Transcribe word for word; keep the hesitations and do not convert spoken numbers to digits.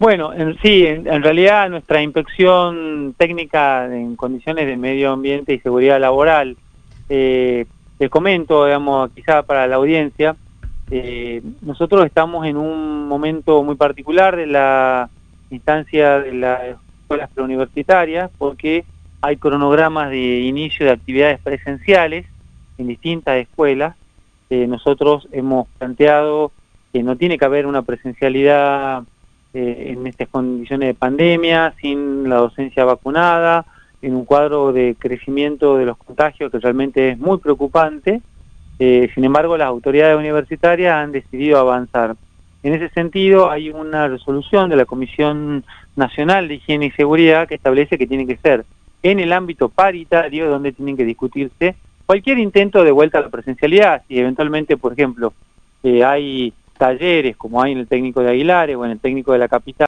Bueno, en, sí, en, en realidad nuestra inspección técnica en condiciones de medio ambiente y seguridad laboral, eh, te comento, digamos, quizá para la audiencia, eh, nosotros estamos en un momento muy particular de la instancia de las escuelas preuniversitarias, porque hay cronogramas de inicio de actividades presenciales en distintas escuelas. Eh, nosotros hemos planteado que no tiene que haber una presencialidad eh, en estas condiciones de pandemia, sin la docencia vacunada, en un cuadro de crecimiento de los contagios que realmente es muy preocupante. Eh, sin embargo, las autoridades universitarias han decidido avanzar. En ese sentido, hay una resolución de la Comisión Nacional de Higiene y Seguridad que establece que tiene que ser en el ámbito paritario donde tienen que discutirse cualquier intento de vuelta a la presencialidad. Si eventualmente, por ejemplo, eh, hay talleres como hay en el técnico de Aguilares o en el técnico de la capital,